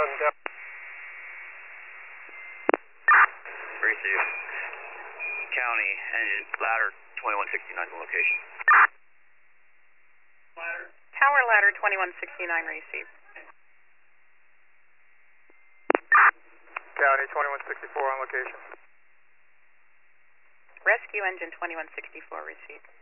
Receive. County engine ladder 2169 is the location. Tower ladder 2169 received. County 2164 on location. Rescue engine 2164 received.